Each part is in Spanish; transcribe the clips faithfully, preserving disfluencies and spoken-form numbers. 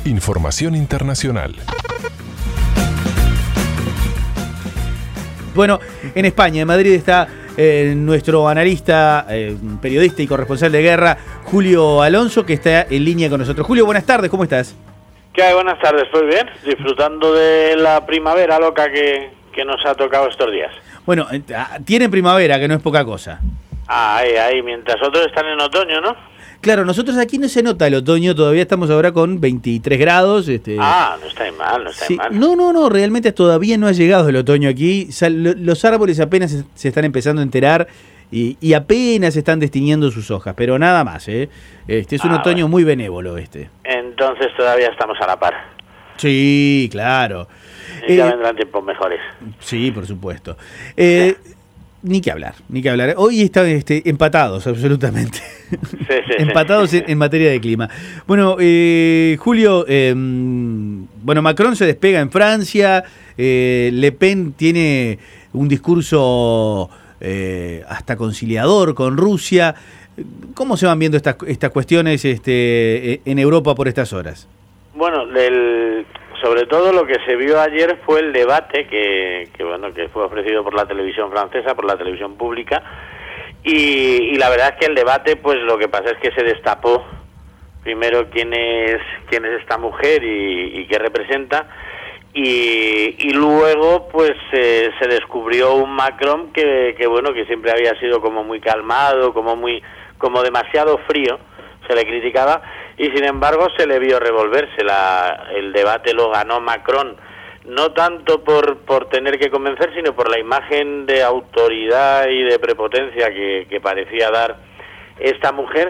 Información internacional. Bueno, en España, en Madrid, está eh, nuestro analista, eh, periodista y corresponsal de guerra, Julio Alonso, que está en línea con nosotros. Julio, buenas tardes, ¿cómo estás? ¿Qué hay? Buenas tardes, pues bien, disfrutando de la primavera loca que, que nos ha tocado estos días. Bueno, tienen primavera, que no es poca cosa. Ah, ahí, ahí, mientras otros están en otoño, ¿no? Claro, nosotros aquí no se nota el otoño, todavía estamos ahora con veintitrés grados. Este... Ah, no está mal, no está sí, mal. No, no, no, realmente todavía no ha llegado el otoño aquí. Los árboles apenas se están empezando a enterar y, y apenas están destiñendo sus hojas, pero nada más, ¿eh? Este es un ah, otoño bueno. muy benévolo este. Entonces todavía estamos a la par. Sí, claro. Y ya eh, vendrán tiempos mejores. Sí, por supuesto. Eh, sí. Ni que hablar, ni que hablar. Hoy están este, empatados, absolutamente. Sí, sí, empatados sí. En, en materia de clima. Bueno, eh, Julio, eh, bueno, Macron se despega en Francia, eh, Le Pen tiene un discurso eh, hasta conciliador con Rusia. ¿Cómo se van viendo estas, estas cuestiones este, en Europa por estas horas? Bueno, del... sobre todo lo que se vio ayer fue el debate que, que bueno que fue ofrecido por la televisión francesa, por la televisión pública, y, y la verdad es que el debate, pues lo que pasa es que se destapó primero quién es quién es esta mujer y, y qué representa, y, y luego pues eh, se descubrió un Macron que, que bueno que siempre había sido como muy calmado, como muy como demasiado frío, se le criticaba, y sin embargo se le vio revolverse. La, el debate lo ganó Macron, no tanto por, por tener que convencer, sino por la imagen de autoridad y de prepotencia que, que parecía dar esta mujer.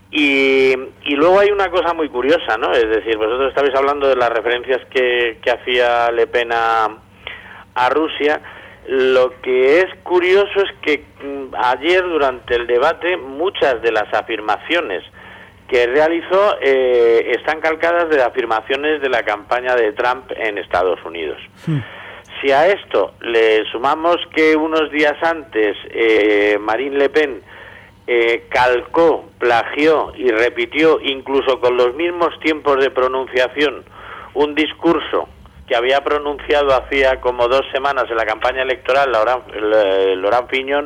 Y, y luego hay una cosa muy curiosa, ¿no? Es decir, vosotros estabais hablando de las referencias que, que hacía Le Pen a, a Rusia. Lo que es curioso es que mm, ayer durante el debate muchas de las afirmaciones que realizó eh, están calcadas de afirmaciones de la campaña de Trump en Estados Unidos. Sí. Si a esto le sumamos que unos días antes eh, Marine Le Pen eh, calcó, plagió y repitió, incluso con los mismos tiempos de pronunciación, un discurso que había pronunciado hacía como dos semanas en la campaña electoral Laurent, Laurent Fignon,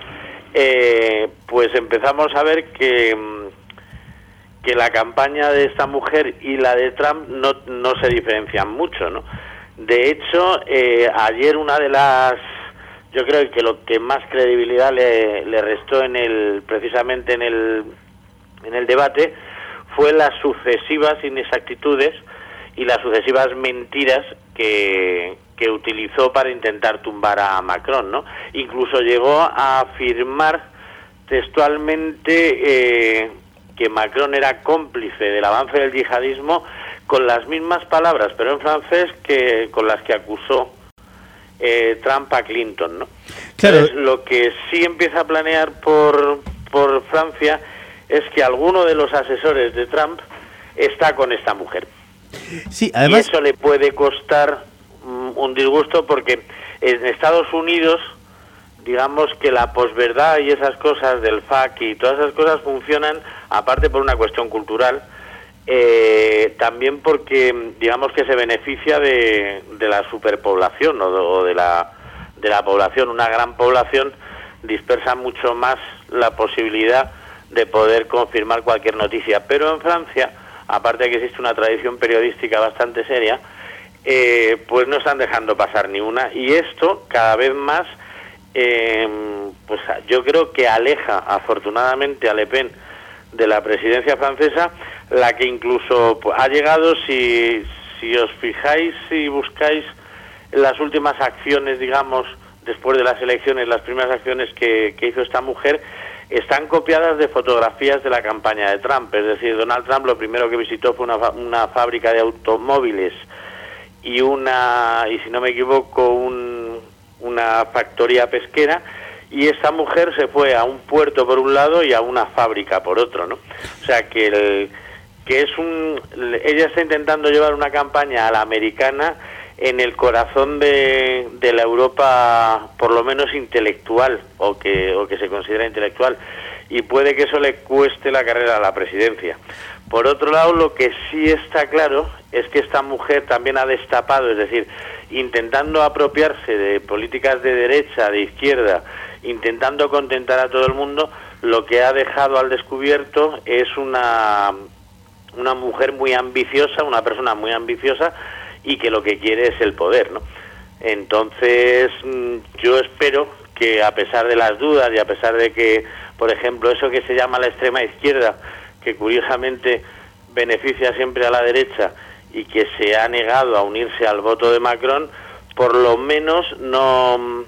eh, pues empezamos a ver que que la campaña de esta mujer y la de Trump no, no se diferencian mucho, ¿no? De hecho, eh, ayer una de las... Yo creo que lo que más credibilidad le, le restó en el precisamente en el, en el debate fue las sucesivas inexactitudes y las sucesivas mentiras que, que utilizó para intentar tumbar a Macron, ¿no? Incluso llegó a afirmar textualmente... Eh, que Macron era cómplice del avance del yihadismo con las mismas palabras, pero en francés, que con las que acusó eh, Trump a Clinton, ¿no? Claro. Entonces, lo que sí empieza a planear por, por Francia es que alguno de los asesores de Trump está con esta mujer. Sí, además... Y eso le puede costar um, un disgusto, porque en Estados Unidos, digamos que la posverdad y esas cosas del F A Q y todas esas cosas funcionan, aparte por una cuestión cultural, eh, también porque digamos que se beneficia de, de la superpoblación o de, o de la de la población. Una gran población dispersa mucho más la posibilidad de poder confirmar cualquier noticia. Pero en Francia, aparte de que existe una tradición periodística bastante seria, eh, pues no están dejando pasar ni una, y esto cada vez más Eh, pues yo creo que aleja afortunadamente a Le Pen de la presidencia francesa, la que incluso pues, ha llegado, si, si os fijáis y si buscáis las últimas acciones, digamos, después de las elecciones, las primeras acciones que, que hizo esta mujer, están copiadas de fotografías de la campaña de Trump. Es decir, Donald Trump lo primero que visitó fue una, una fábrica de automóviles y una, y si no me equivoco, un una factoría pesquera, y esta mujer se fue a un puerto por un lado y a una fábrica por otro, ¿no? O sea que el, que es un ella está intentando llevar una campaña a la americana en el corazón de, de la Europa, por lo menos intelectual, o que o que se considera intelectual, y puede que eso le cueste la carrera a la presidencia, Por otro lado, lo que sí está claro es que esta mujer también ha destapado, es decir, intentando apropiarse de políticas de derecha, de izquierda, intentando contentar a todo el mundo, lo que ha dejado al descubierto es una, una mujer muy ambiciosa, una persona muy ambiciosa y que lo que quiere es el poder, ¿no? Entonces, yo espero que a pesar de las dudas y a pesar de que, por ejemplo, eso que se llama la extrema izquierda, que curiosamente beneficia siempre a la derecha y que se ha negado a unirse al voto de Macron, por lo menos no,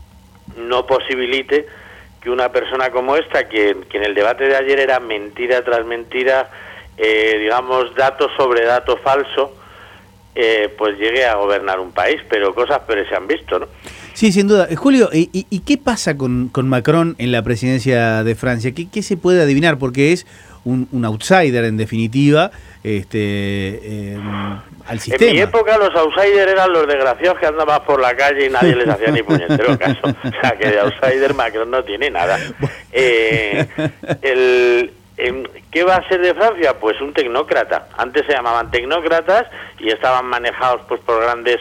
no posibilite que una persona como esta, que, que en el debate de ayer era mentira tras mentira, eh, digamos, dato sobre dato falso, eh, pues llegue a gobernar un país, pero cosas peores se han visto, ¿no? Sí, sin duda. Julio, ¿y, y qué pasa con, con Macron en la presidencia de Francia? ¿Qué, qué se puede adivinar? Porque es un, un outsider, en definitiva, este, eh, al sistema. En mi época los outsiders eran los desgraciados que andaban por la calle y nadie les hacía ni puñetero caso. O sea, que de outsider Macron no tiene nada. Eh, el... ¿Qué va a ser de Francia? Pues un tecnócrata. Antes se llamaban tecnócratas y estaban manejados pues por grandes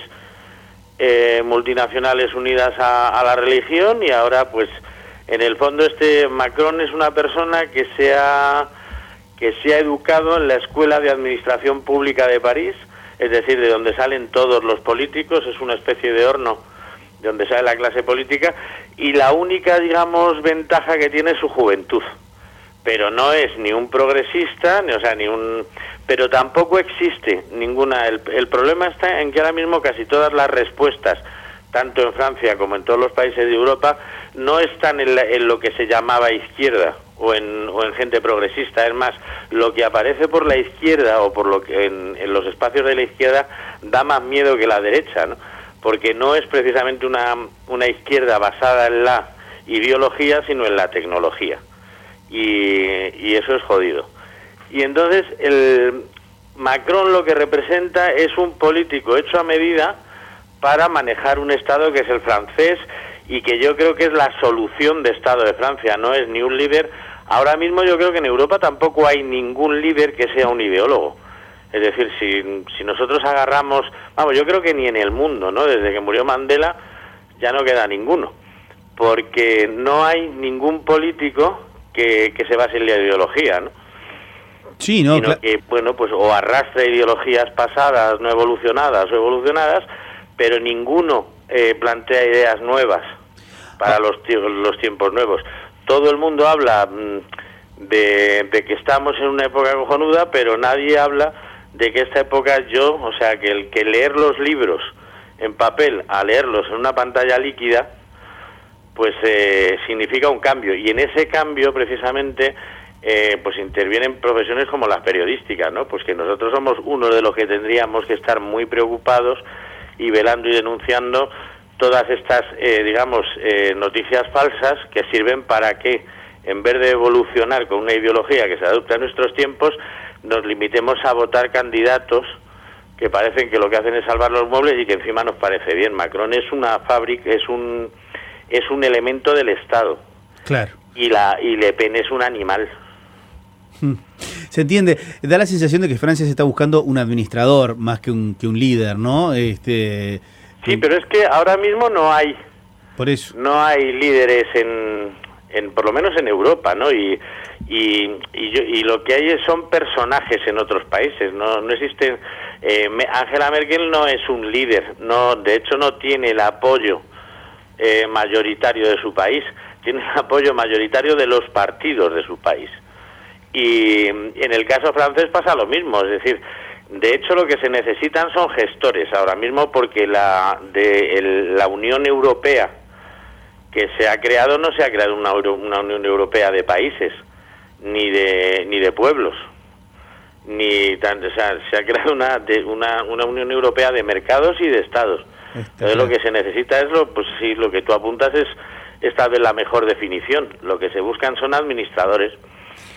eh, multinacionales unidas a, a la religión, y ahora pues en el fondo este Macron es una persona que se ha que se ha educado en la Escuela de Administración Pública de París, es decir, de donde salen todos los políticos, es una especie de horno de donde sale la clase política, y la única, digamos, ventaja que tiene es su juventud. Pero no es ni un progresista, ni, o sea, ni un... Pero tampoco existe ninguna... El, el problema está en que ahora mismo casi todas las respuestas, tanto en Francia como en todos los países de Europa, no están en, la, en lo que se llamaba izquierda o en, o en gente progresista. Es más, lo que aparece por la izquierda o por lo que en, en los espacios de la izquierda da más miedo que la derecha, ¿no? Porque no es precisamente una, una izquierda basada en la ideología, sino en la tecnología. Y, y eso es jodido. Y entonces el Macron lo que representa es un político hecho a medida para manejar un Estado que es el francés, y que yo creo que es la solución de Estado de Francia. No es ni un líder. Ahora mismo yo creo que en Europa tampoco hay ningún líder que sea un ideólogo. Es decir, si, si nosotros agarramos, vamos, yo creo que ni en el mundo, ¿no? Desde que murió Mandela ya no queda ninguno, porque no hay ningún político Que, que se base en la ideología, ¿no? Sí, no, Sino que, bueno, pues o arrastra ideologías pasadas, no evolucionadas o evolucionadas, pero ninguno eh, plantea ideas nuevas para ah. los, los tiempos nuevos. Todo el mundo habla mm, de, de que estamos en una época cojonuda, pero nadie habla de que esta época yo, o sea, que el que leer los libros en papel a leerlos en una pantalla líquida, pues eh, significa un cambio, y en ese cambio precisamente eh, pues intervienen profesiones como las periodísticas, ¿no? Pues que nosotros somos uno de los que tendríamos que estar muy preocupados y velando y denunciando todas estas, eh, digamos, eh, noticias falsas que sirven para que, en vez de evolucionar con una ideología que se adopta a nuestros tiempos, nos limitemos a votar candidatos que parecen que lo que hacen es salvar los muebles y que encima nos parece bien. Macron es una fábrica, es un es un elemento del Estado. Claro. Y la y Le Pen es un animal. Se entiende. Da la sensación de que Francia se está buscando un administrador más que un que un líder, ¿no? Este. Sí, pero es que ahora mismo no hay. Por eso. No hay líderes en, en por lo menos en Europa, ¿no? Y y y, yo, y lo que hay son personajes en otros países. No no existen. Eh, Angela Merkel no es un líder. No, de hecho no tiene el apoyo Eh, mayoritario de su país, tiene el apoyo mayoritario de los partidos de su país. Y en el caso francés pasa lo mismo, es decir, de hecho lo que se necesitan son gestores ahora mismo, porque la de el, la Unión Europea que se ha creado no se ha creado una, Euro, una Unión Europea de países ni de ni de pueblos, ni tan, o sea, se ha creado una de una una Unión Europea de mercados y de estados. Entonces lo que se necesita es, lo pues sí, lo que tú apuntas es esta vez la mejor definición. Lo que se buscan son administradores.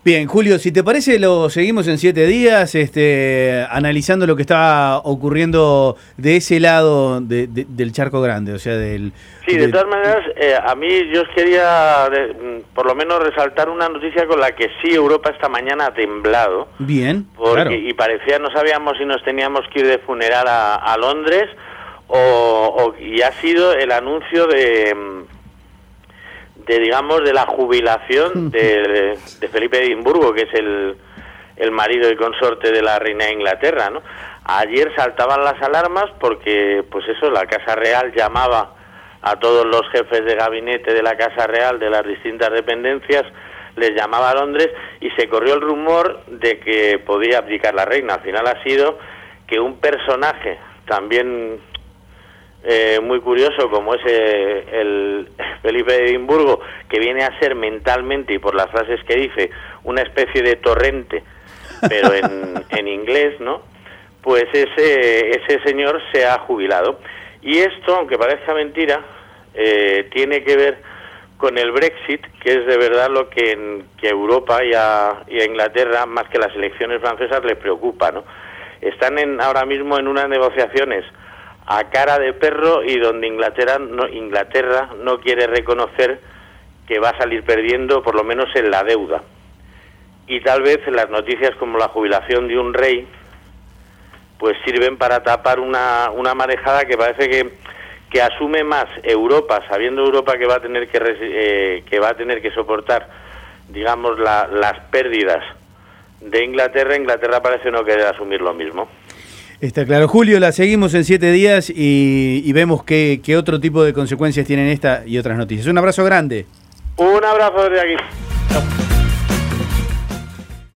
Bien, Julio, si te parece, lo seguimos en siete días, este, analizando lo que está ocurriendo de ese lado de, de, del Charco Grande, o sea, del... Sí, de, de todas maneras, eh, a mí yo os quería, de, por lo menos, resaltar una noticia con la que sí Europa esta mañana ha temblado. Bien, porque, claro. Y parecía, no sabíamos si nos teníamos que ir de funeral a, a Londres, o, o y ha sido el anuncio de... de digamos de la jubilación de, de Felipe de Edimburgo, que es el, el marido y consorte de la reina de Inglaterra, ¿no? Ayer saltaban las alarmas porque, pues eso, la Casa Real llamaba a todos los jefes de gabinete de la Casa Real, de las distintas dependencias, les llamaba a Londres y se corrió el rumor de que podía abdicar la reina. Al final ha sido que un personaje también... Eh, muy curioso como es eh, el Felipe de Edimburgo, que viene a ser mentalmente, y por las frases que dice, una especie de torrente, pero en, en inglés, ¿no? Pues ese, ese señor se ha jubilado. Y esto, aunque parezca mentira, eh, tiene que ver con el Brexit, que es de verdad lo que, en, que a Europa y a, y a Inglaterra, más que las elecciones francesas, les preocupa, ¿no? Están en, ahora mismo en unas negociaciones a cara de perro y donde Inglaterra no, Inglaterra no quiere reconocer que va a salir perdiendo, por lo menos en la deuda. Y tal vez las noticias como la jubilación de un rey pues sirven para tapar una, una marejada que parece que, que asume más Europa, sabiendo Europa que va a tener que eh, que va a tener que soportar, digamos, la, las pérdidas de Inglaterra. Inglaterra parece no querer asumir lo mismo. Está claro. Julio, la seguimos en siete días y, y vemos qué, qué otro tipo de consecuencias tienen esta y otras noticias. Un abrazo grande. Un abrazo desde aquí. Chao.